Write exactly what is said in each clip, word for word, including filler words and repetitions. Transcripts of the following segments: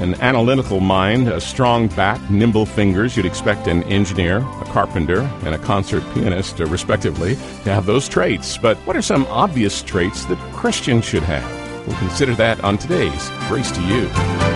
An analytical mind, a strong back, nimble fingers. You'd expect an engineer, a carpenter, and a concert pianist, uh, respectively, to have those traits. But what are some obvious traits that Christians should have? We'll consider that on today's Grace to You.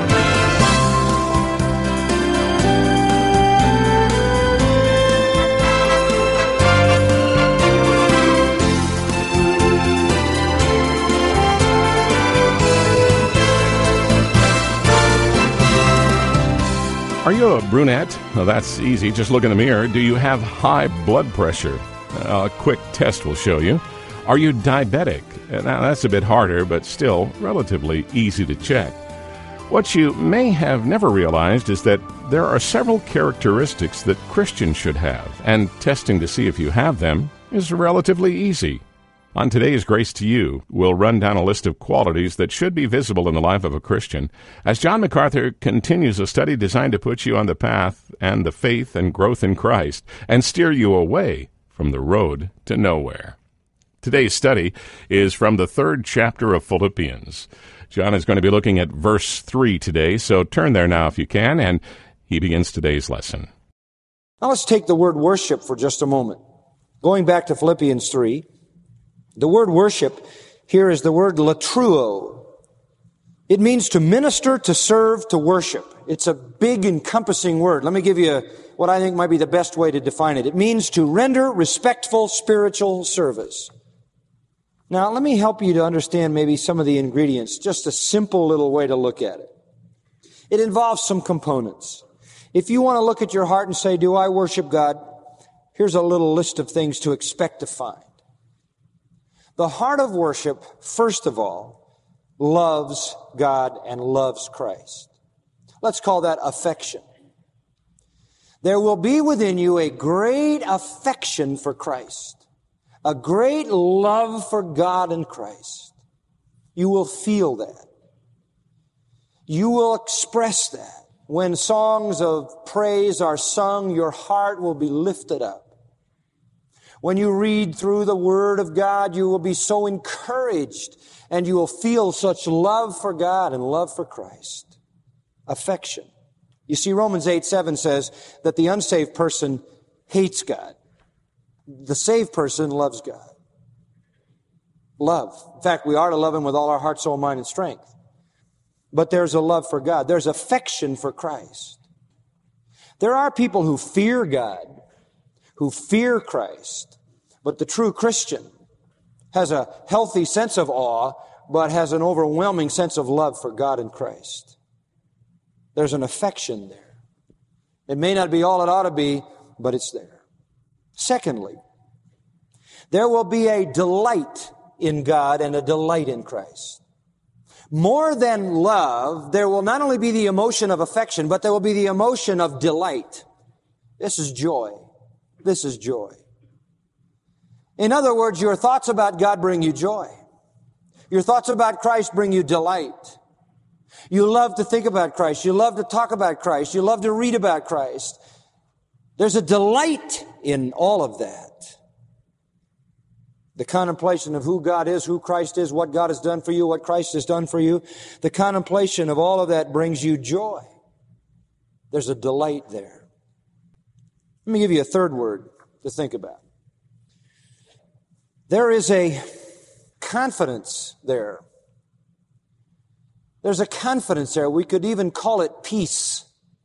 Are you a brunette? Well, that's easy. Just look in the mirror. Do you have high blood pressure? A quick test will show you. Are you diabetic? Now, that's a bit harder, but still relatively easy to check. What you may have never realized is that there are several characteristics that Christians should have, and testing to see if you have them is relatively easy. On today's Grace to You, we'll run down a list of qualities that should be visible in the life of a Christian as John MacArthur continues a study designed to put you on the path and the faith and growth in Christ and steer you away from the road to nowhere. Today's study is from the third chapter of Philippians. John is going to be looking at verse three today, so turn there now if you can, and he begins today's lesson. Now let's take the word worship for just a moment. Going back to Philippians three, the word worship here is the word latruo. It means to minister, to serve, to worship. It's a big encompassing word. Let me give you a, what I think might be the best way to define it. It means to render respectful spiritual service. Now, let me help you to understand maybe some of the ingredients, just a simple little way to look at it. It involves some components. If you want to look at your heart and say, do I worship God? Here's a little list of things to expect to find. The heart of worship, first of all, loves God and loves Christ. Let's call that affection. There will be within you a great affection for Christ, a great love for God and Christ. You will feel that. You will express that. When songs of praise are sung, your heart will be lifted up. When you read through the Word of God, you will be so encouraged and you will feel such love for God and love for Christ. Affection. You see, Romans eight seven says that the unsaved person hates God. The saved person loves God. Love. In fact, we are to love Him with all our heart, soul, mind, and strength. But there's a love for God. There's affection for Christ. There are people who fear God, who fear Christ, but the true Christian has a healthy sense of awe, but has an overwhelming sense of love for God and Christ. There's an affection there. It may not be all it ought to be, but it's there. Secondly, there will be a delight in God and a delight in Christ. More than love, there will not only be the emotion of affection, but there will be the emotion of delight. This is joy. This is joy. In other words, your thoughts about God bring you joy. Your thoughts about Christ bring you delight. You love to think about Christ. You love to talk about Christ. You love to read about Christ. There's a delight in all of that. The contemplation of who God is, who Christ is, what God has done for you, what Christ has done for you. The contemplation of all of that brings you joy. There's a delight there. Let me give you a third word to think about. There is a confidence there. There's a confidence there. We could even call it peace.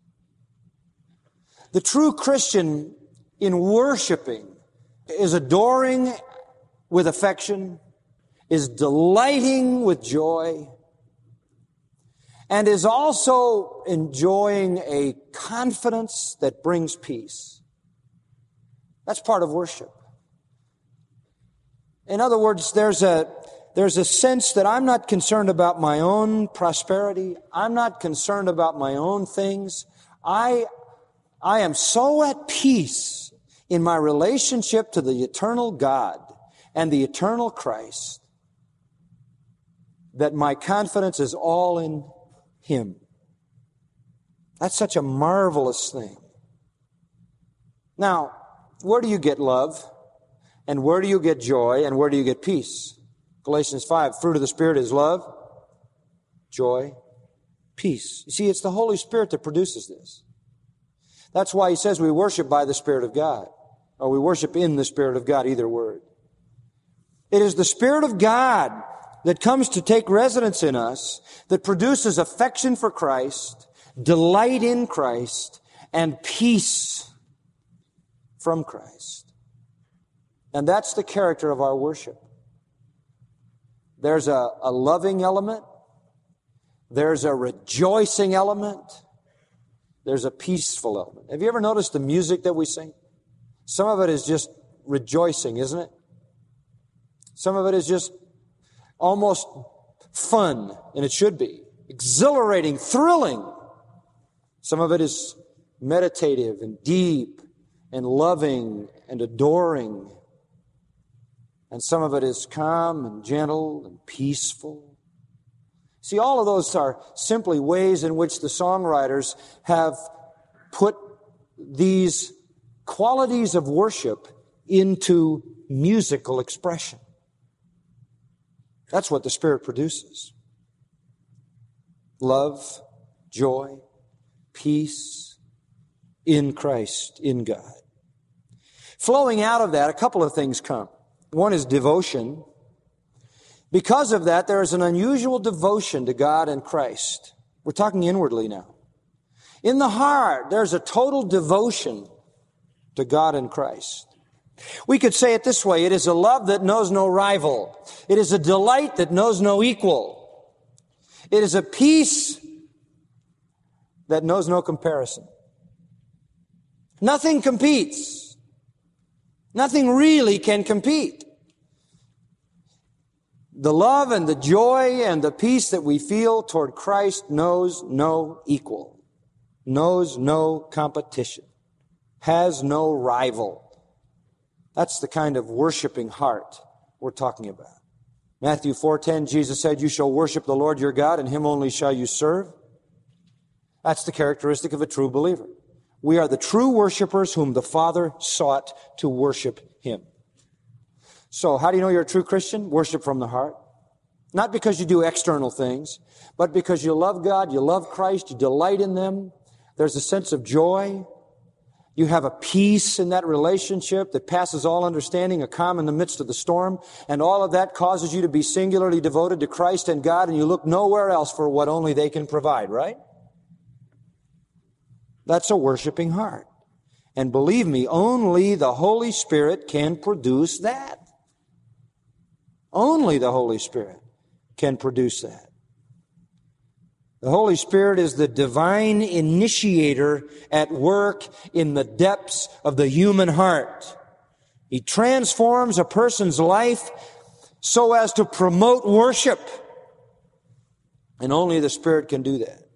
The true Christian in worshiping is adoring with affection, is delighting with joy, and is also enjoying a confidence that brings peace. That's part of worship. In other words, there's a, there's a sense that I'm not concerned about my own prosperity. I'm not concerned about my own things. I, I am so at peace in my relationship to the eternal God and the eternal Christ that my confidence is all in Him. That's such a marvelous thing. Now, where do you get love? And where do you get joy? And where do you get peace? Galatians five, fruit of the Spirit is love, joy, peace. You see, it's the Holy Spirit that produces this. That's why he says we worship by the Spirit of God, or we worship in the Spirit of God, either word. It is the Spirit of God that comes to take residence in us, that produces affection for Christ, delight in Christ, and peace from Christ. And that's the character of our worship. There's a, a loving element. There's a rejoicing element. There's a peaceful element. Have you ever noticed the music that we sing? Some of it is just rejoicing, isn't it? Some of it is just almost fun, and it should be. Exhilarating, thrilling. Some of it is meditative and deep and loving and adoring. And some of it is calm and gentle and peaceful. See, all of those are simply ways in which the songwriters have put these qualities of worship into musical expression. That's what the Spirit produces. Love, joy, peace in Christ, in God. Flowing out of that, a couple of things come. One is devotion. Because of that, there is an unusual devotion to God and Christ. We're talking inwardly now. In the heart, there's a total devotion to God and Christ. We could say it this way: it is a love that knows no rival. It is a delight that knows no equal. It is a peace that knows no comparison. Nothing competes. Nothing really can compete. The love and the joy and the peace that we feel toward Christ knows no equal, knows no competition, has no rival. That's the kind of worshiping heart we're talking about. Matthew four ten, Jesus said, "You shall worship the Lord your God, and Him only shall you serve." That's the characteristic of a true believer. We are the true worshipers whom the Father sought to worship Him. So, how do you know you're a true Christian? Worship from the heart. Not because you do external things, but because you love God, you love Christ, you delight in them. There's a sense of joy. You have a peace in that relationship that passes all understanding, a calm in the midst of the storm, and all of that causes you to be singularly devoted to Christ and God, and you look nowhere else for what only they can provide, right? That's a worshiping heart. And believe me, only the Holy Spirit can produce that. Only the Holy Spirit can produce that. The Holy Spirit is the divine initiator at work in the depths of the human heart. He transforms a person's life so as to promote worship. And only the Spirit can do that.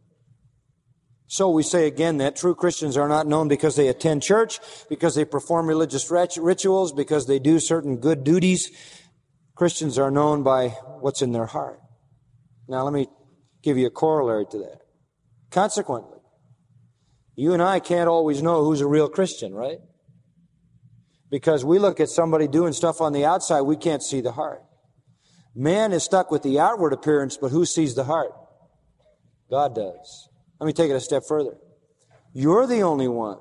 So we say again that true Christians are not known because they attend church, because they perform religious rituals, because they do certain good duties. Christians are known by what's in their heart. Now let me give you a corollary to that. Consequently, you and I can't always know who's a real Christian, right? Because we look at somebody doing stuff on the outside, we can't see the heart. Man is stuck with the outward appearance, but who sees the heart? God does. Let me take it a step further. You're the only one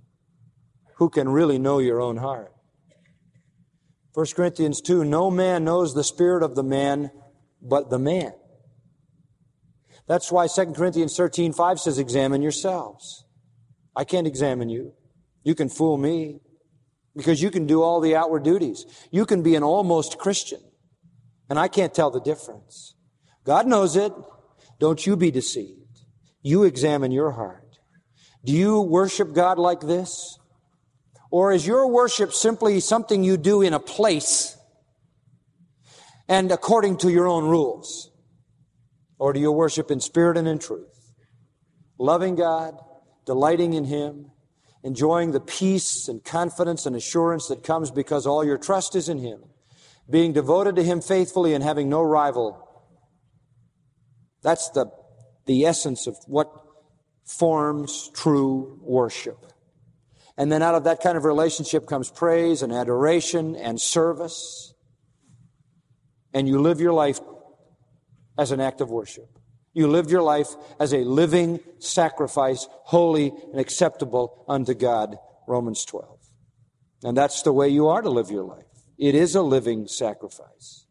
who can really know your own heart. First Corinthians two, no man knows the spirit of the man but the man. That's why Second Corinthians thirteen five says, examine yourselves. I can't examine you. You can fool me because you can do all the outward duties. You can be an almost Christian, and I can't tell the difference. God knows it. Don't you be deceived. You examine your heart. Do you worship God like this? Or is your worship simply something you do in a place and according to your own rules? Or do you worship in spirit and in truth? Loving God, delighting in Him, enjoying the peace and confidence and assurance that comes because all your trust is in Him, being devoted to Him faithfully and having no rival. That's the, the essence of what forms true worship. And then out of that kind of relationship comes praise and adoration and service. And you live your life as an act of worship. You lived your life as a living sacrifice, holy and acceptable unto God, Romans twelve. And that's the way you are to live your life. It is a living sacrifice.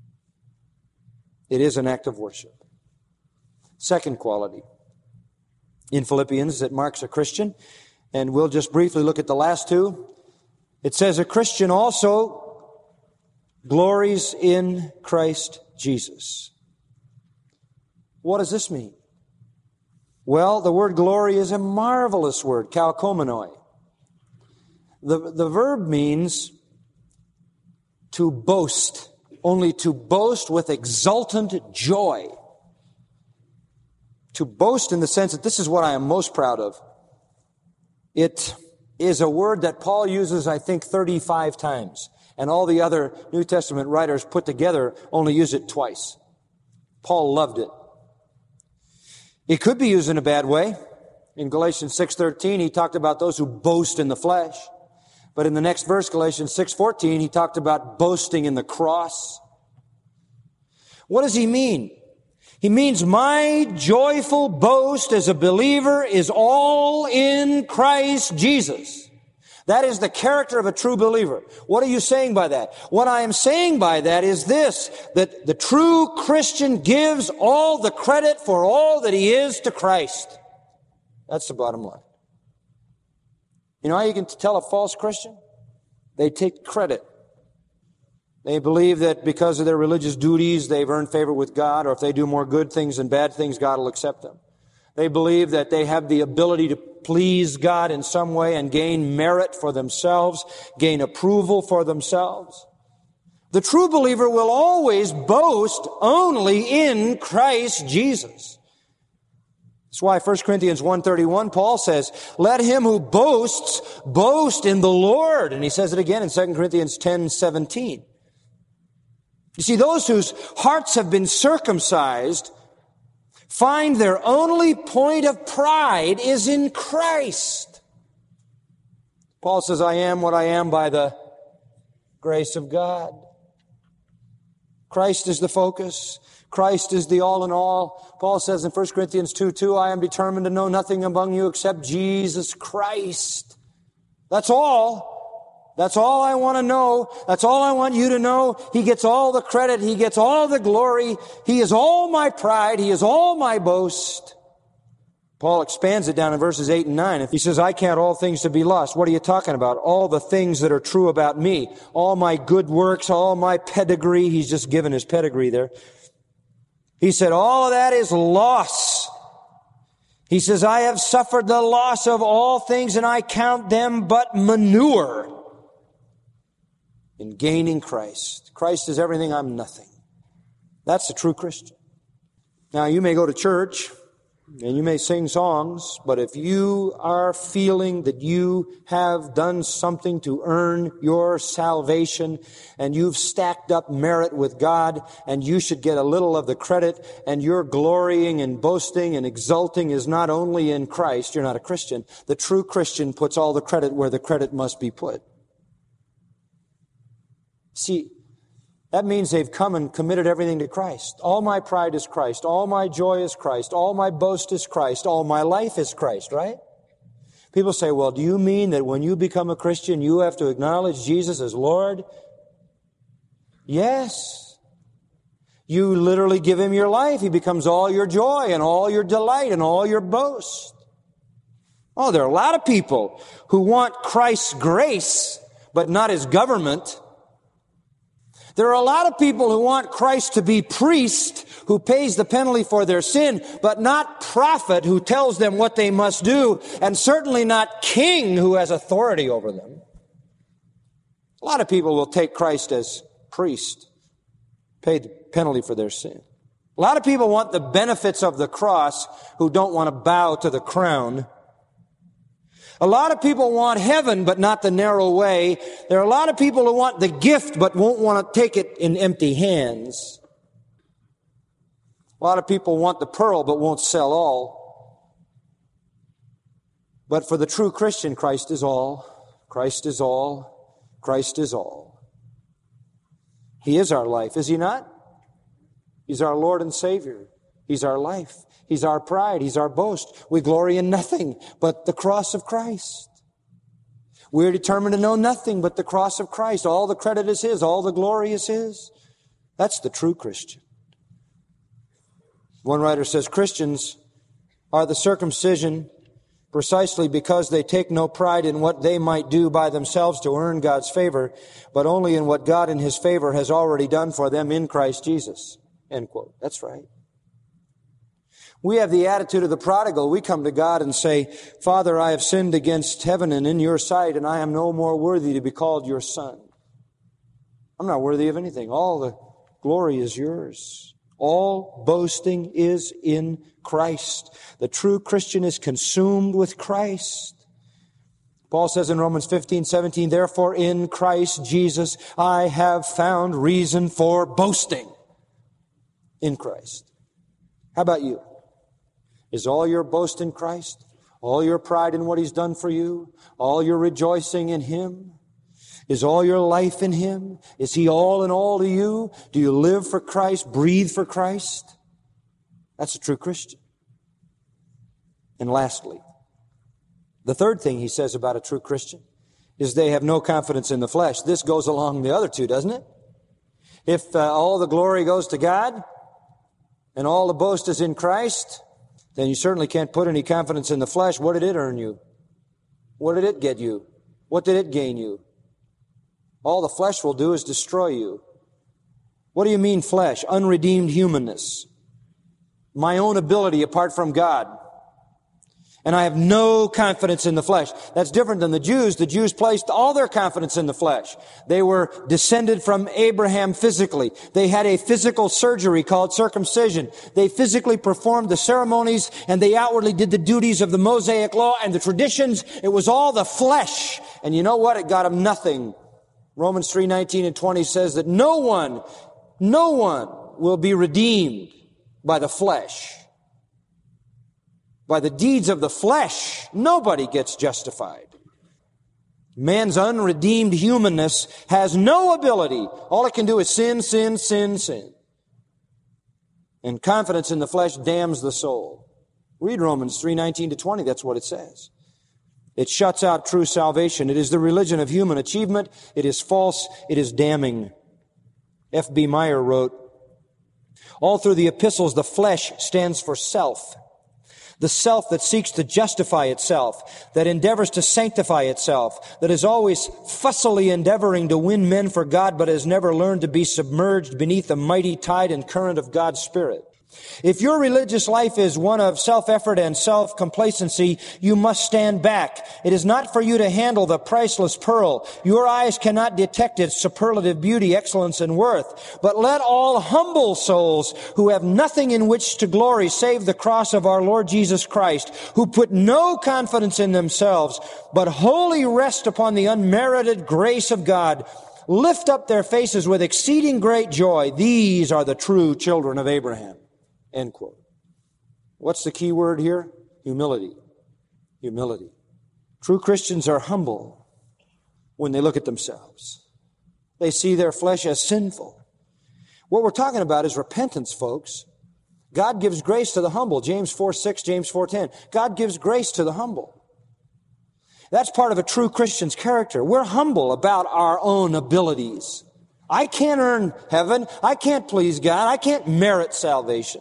It is an act of worship. Second quality in Philippians that marks a Christian, and we'll just briefly look at the last two. It says a Christian also glories in Christ Jesus. What does this mean? Well, the word glory is a marvelous word, kalkomenoi. The, the verb means to boast, only to boast with exultant joy. To boast in the sense that this is what I am most proud of. It is a word that Paul uses, I think, thirty-five times. And all the other New Testament writers put together only use it twice. Paul loved it. It could be used in a bad way. In Galatians six thirteen, he talked about those who boast in the flesh. But in the next verse, Galatians six fourteen, he talked about boasting in the cross. What does he mean? He means my joyful boast as a believer is all in Christ Jesus. That is the character of a true believer. What are you saying by that? What I am saying by that is this, that the true Christian gives all the credit for all that he is to Christ. That's the bottom line. You know how you can tell a false Christian? They take credit. They believe that because of their religious duties, they've earned favor with God, or if they do more good things than bad things, God will accept them. They believe that they have the ability to please God in some way and gain merit for themselves, gain approval for themselves. The true believer will always boast only in Christ Jesus. That's why First Corinthians one thirty-one, Paul says, let him who boasts, boast in the Lord. And he says it again in Second Corinthians ten seventeen. You see, those whose hearts have been circumcised find their only point of pride is in Christ. Paul says, I am what I am by the grace of God. Christ is the focus. Christ is the all in all. Paul says in First Corinthians two two, I am determined to know nothing among you except Jesus Christ. That's all. That's all I want to know. That's all I want you to know. He gets all the credit. He gets all the glory. He is all my pride. He is all my boast. Paul expands it down in verses eight and nine. He says, I count all things to be lost. What are you talking about? All the things that are true about me. All my good works, all my pedigree. He's just given his pedigree there. He said, all of that is loss. He says, I have suffered the loss of all things and I count them but manure in gaining Christ. Christ is everything, I'm nothing. That's the true Christian. Now, you may go to church and you may sing songs, but if you are feeling that you have done something to earn your salvation and you've stacked up merit with God and you should get a little of the credit and your glorying and boasting and exulting is not only in Christ, you're not a Christian. The true Christian puts all the credit where the credit must be put. See, that means they've come and committed everything to Christ. All my pride is Christ. All my joy is Christ. All my boast is Christ. All my life is Christ, right? People say, well, do you mean that when you become a Christian, you have to acknowledge Jesus as Lord? Yes. You literally give Him your life. He becomes all your joy and all your delight and all your boast. Oh, there are a lot of people who want Christ's grace, but not His government. There are a lot of people who want Christ to be priest who pays the penalty for their sin, but not prophet who tells them what they must do, and certainly not king who has authority over them. A lot of people will take Christ as priest, pay the penalty for their sin. A lot of people want the benefits of the cross who don't want to bow to the crown. A lot of people want heaven, but not the narrow way. There are a lot of people who want the gift, but won't want to take it in empty hands. A lot of people want the pearl, but won't sell all. But for the true Christian, Christ is all. Christ is all. Christ is all. He is our life, is He not? He's our Lord and Savior. He's our life. He's our pride. He's our boast. We glory in nothing but the cross of Christ. We're determined to know nothing but the cross of Christ. All the credit is His. All the glory is His. That's the true Christian. One writer says, Christians are the circumcision precisely because they take no pride in what they might do by themselves to earn God's favor, but only in what God in His favor has already done for them in Christ Jesus. End quote. That's right. We have the attitude of the prodigal. We come to God and say, Father, I have sinned against heaven and in your sight, and I am no more worthy to be called your son. I'm not worthy of anything. All the glory is yours. All boasting is in Christ. The true Christian is consumed with Christ. Paul says in Romans fifteen seventeen, therefore in Christ Jesus I have found reason for boasting. In Christ. How about you? Is all your boast in Christ? All your pride in what He's done for you? All your rejoicing in Him? Is all your life in Him? Is He all in all to you? Do you live for Christ, breathe for Christ? That's a true Christian. And lastly, the third thing he says about a true Christian is they have no confidence in the flesh. This goes along the other two, doesn't it? If uh, all the glory goes to God and all the boast is in Christ, then you certainly can't put any confidence in the flesh. What did it earn you? What did it get you? What did it gain you? All the flesh will do is destroy you. What do you mean flesh? Unredeemed humanness. My own ability apart from God. And I have no confidence in the flesh. That's different than the Jews. The Jews placed all their confidence in the flesh. They were descended from Abraham physically. They had a physical surgery called circumcision. They physically performed the ceremonies and they outwardly did the duties of the Mosaic law and the traditions. It was all the flesh. And you know what? It got them nothing. Romans three nineteen and twenty says that no one, no one will be redeemed by the flesh. By the deeds of the flesh, nobody gets justified. Man's unredeemed humanness has no ability. All it can do is sin, sin, sin, sin. And confidence in the flesh damns the soul. Read Romans three nineteen to twenty, that's what it says. It shuts out true salvation. It is the religion of human achievement. It is false. It is damning. F B Meyer wrote, all through the epistles, the flesh stands for self. The self that seeks to justify itself, that endeavors to sanctify itself, that is always fussily endeavoring to win men for God, but has never learned to be submerged beneath the mighty tide and current of God's Spirit. If your religious life is one of self-effort and self-complacency, you must stand back. It is not for you to handle the priceless pearl. Your eyes cannot detect its superlative beauty, excellence, and worth. But let all humble souls who have nothing in which to glory save the cross of our Lord Jesus Christ, who put no confidence in themselves, but wholly rest upon the unmerited grace of God, lift up their faces with exceeding great joy. These are the true children of Abraham. End quote. What's the key word here? Humility. Humility. True Christians are humble when they look at themselves. They see their flesh as sinful. What we're talking about is repentance, folks. God gives grace to the humble. James four six, James four ten. God gives grace to the humble. That's part of a true Christian's character. We're humble about our own abilities. I can't earn heaven. I can't please God. I can't merit salvation.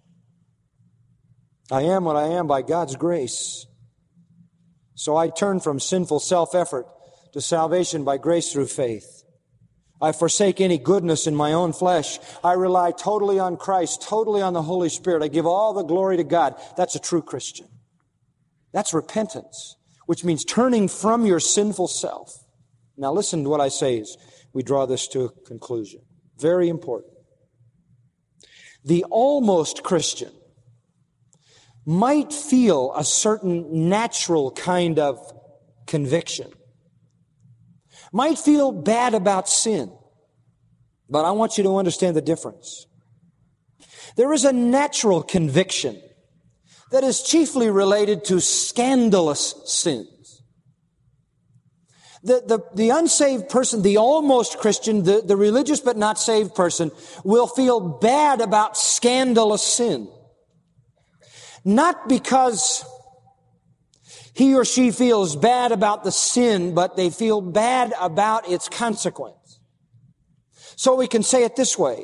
I am what I am by God's grace. So I turn from sinful self-effort to salvation by grace through faith. I forsake any goodness in my own flesh. I rely totally on Christ, totally on the Holy Spirit. I give all the glory to God. That's a true Christian. That's repentance, which means turning from your sinful self. Now listen to what I say as we draw this to a conclusion. Very important. The almost Christian might feel a certain natural kind of conviction. Might feel bad about sin. But I want you to understand the difference. There is a natural conviction that is chiefly related to scandalous sins. The, the, the unsaved person, the almost Christian, the, the religious but not saved person will feel bad about scandalous sin. Not because he or she feels bad about the sin, but they feel bad about its consequence. So we can say it this way.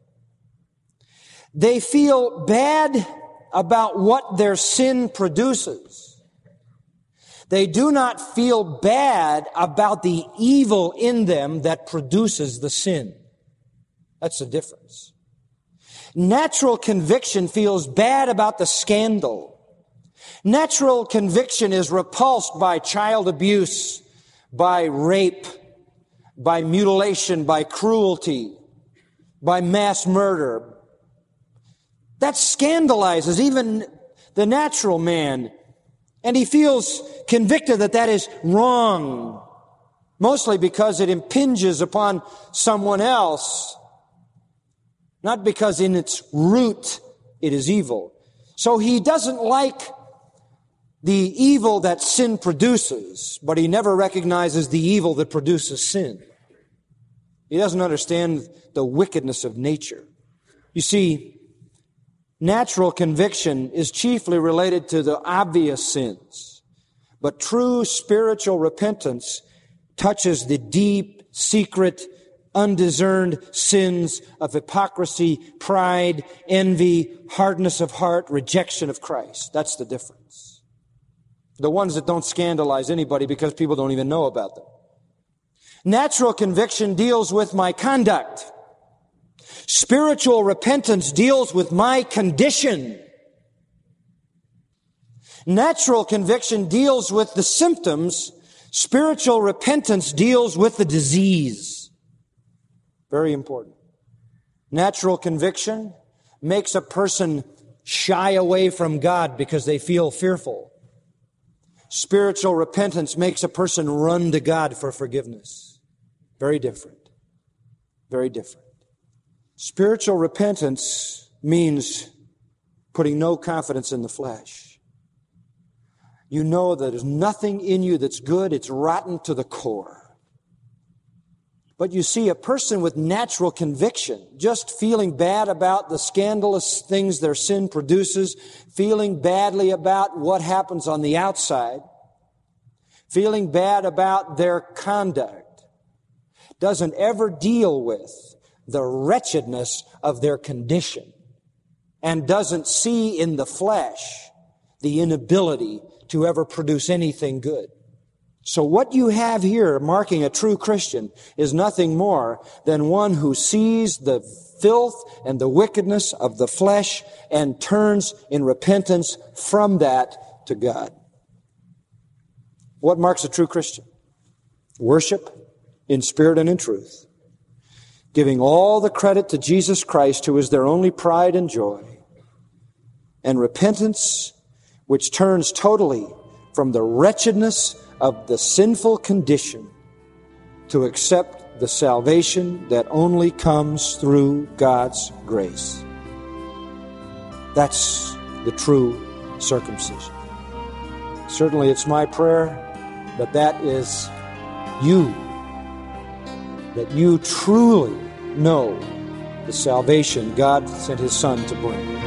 They feel bad about what their sin produces. They do not feel bad about the evil in them that produces the sin. That's the difference. Natural conviction feels bad about the scandal. Natural conviction is repulsed by child abuse, by rape, by mutilation, by cruelty, by mass murder. That scandalizes even the natural man, and he feels convicted that that is wrong, mostly because it impinges upon someone else, not because in its root it is evil. So he doesn't like the evil that sin produces, but he never recognizes the evil that produces sin. He doesn't understand the wickedness of nature. You see, natural conviction is chiefly related to the obvious sins, but true spiritual repentance touches the deep, secret, undiscerned sins of hypocrisy, pride, envy, hardness of heart, rejection of Christ. That's the difference. The ones that don't scandalize anybody because people don't even know about them. Natural conviction deals with my conduct. Spiritual repentance deals with my condition. Natural conviction deals with the symptoms. Spiritual repentance deals with the disease. Very important. Natural conviction makes a person shy away from God because they feel fearful. Spiritual repentance makes a person run to God for forgiveness. Very different. Very different. Spiritual repentance means putting no confidence in the flesh. You know that there's nothing in you that's good. It's rotten to the core. But you see, a person with natural conviction, just feeling bad about the scandalous things their sin produces, feeling badly about what happens on the outside, feeling bad about their conduct, doesn't ever deal with the wretchedness of their condition and doesn't see in the flesh the inability to ever produce anything good. So what you have here marking a true Christian is nothing more than one who sees the filth and the wickedness of the flesh and turns in repentance from that to God. What marks a true Christian? Worship in spirit and in truth, giving all the credit to Jesus Christ, who is their only pride and joy, and repentance which turns totally from the wretchedness of the sinful condition to accept the salvation that only comes through God's grace. That's the true circumcision. Certainly it's my prayer that that is you, that you truly know the salvation God sent His Son to bring.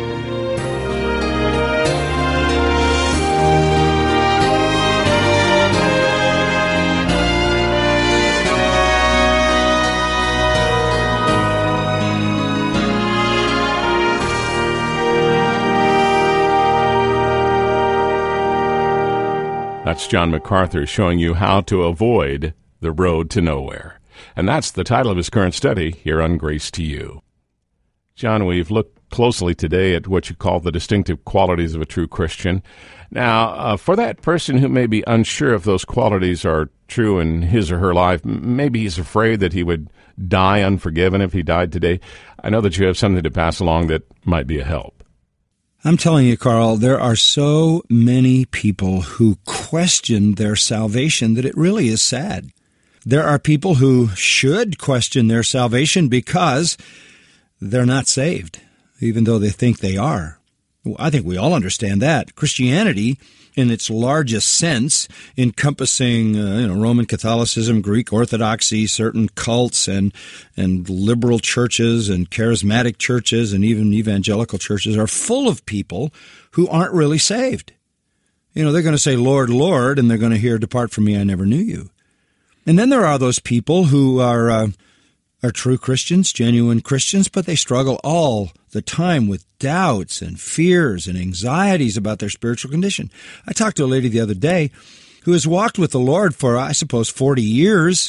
That's John MacArthur showing you how to avoid the road to nowhere. And that's the title of his current study here on Grace to You. John, we've looked closely today at what you call the distinctive qualities of a true Christian. Now, uh, for that person who may be unsure if those qualities are true in his or her life, maybe he's afraid that he would die unforgiven if he died today, I know that you have something to pass along that might be a help. I'm telling you, Carl, there are so many people who question their salvation that it really is sad. There are people who should question their salvation because they're not saved, even though they think they are. Well, I think we all understand that. Christianity, in its largest sense, encompassing uh, you know, Roman Catholicism, Greek Orthodoxy, certain cults, and and liberal churches and charismatic churches and even evangelical churches, are full of people who aren't really saved. You know, they're going to say, Lord, Lord, and they're going to hear, depart from me, I never knew you. And then there are those people who are uh, are true Christians, genuine Christians, but they struggle all the time with doubts and fears and anxieties about their spiritual condition. I talked to a lady the other day who has walked with the Lord for, I suppose, forty years,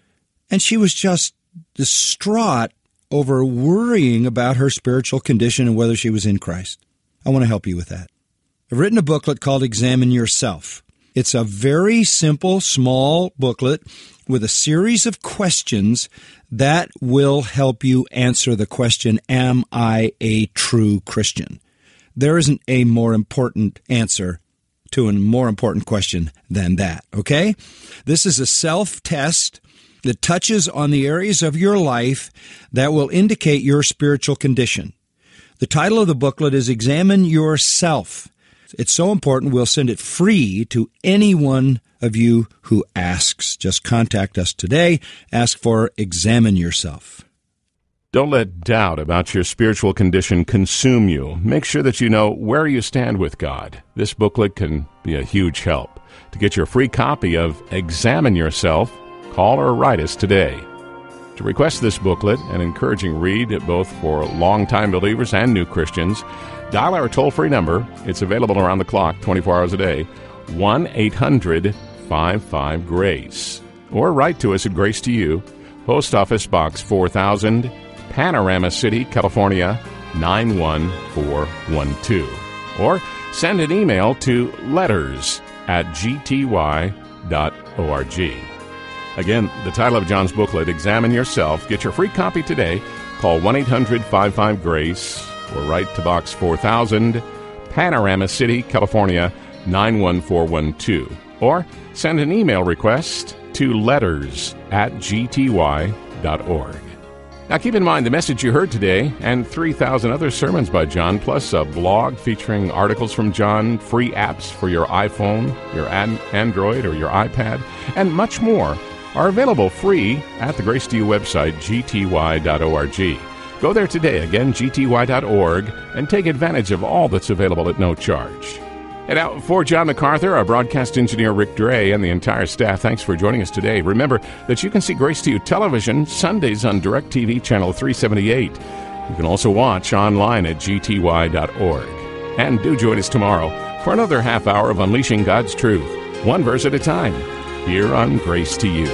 and she was just distraught over worrying about her spiritual condition and whether she was in Christ. I want to help you with that. I've written a booklet called Examine Yourself. It's a very simple, small booklet with a series of questions that will help you answer the question, am I a true Christian? There isn't a more important answer to a more important question than that, okay? This is a self-test that touches on the areas of your life that will indicate your spiritual condition. The title of the booklet is Examine Yourself. It's so important, we'll send it free to anyone of you who asks. Just contact us today. Ask for Examine Yourself. Don't let doubt about your spiritual condition consume you. Make sure that you know where you stand with God. This booklet can be a huge help. To get your free copy of Examine Yourself, call or write us today. To request this booklet, an encouraging read both for longtime believers and new Christians, dial our toll-free number. It's available around the clock, twenty-four hours a day, one eight hundred five five GRACE. Or write to us at Grace to You, Post Office Box four thousand, Panorama City, California, nine one four one two. Or send an email to letters at g t y dot org. Again, the title of John's booklet, Examine Yourself. Get your free copy today. Call one eight hundred five five GRACE or write to Box four thousand, Panorama City, California, nine one four one two. Or send an email request to letters at g t y dot org. Now keep in mind the message you heard today and three thousand other sermons by John, plus a blog featuring articles from John, free apps for your iPhone, your an- Android, or your iPad, and much more are available free at the Grace to You website, g t y dot org. Go there today, again, g t y dot org, and take advantage of all that's available at no charge. And now, for John MacArthur, our broadcast engineer Rick Dre, and the entire staff, thanks for joining us today. Remember that you can see Grace to You television Sundays on DirecTV Channel three seventy-eight. You can also watch online at g t y dot org. And do join us tomorrow for another half hour of Unleashing God's Truth, one verse at a time, here on Grace to You.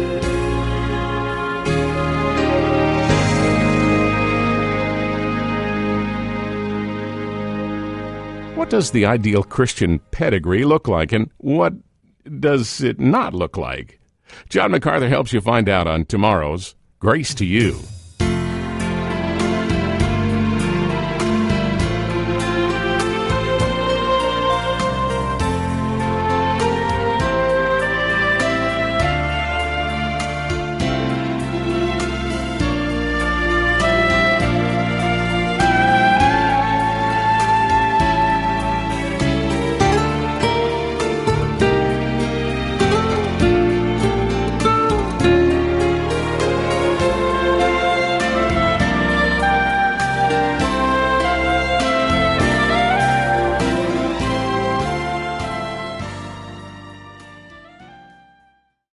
What does the ideal Christian pedigree look like, and what does it not look like? John MacArthur helps you find out on tomorrow's Grace to You.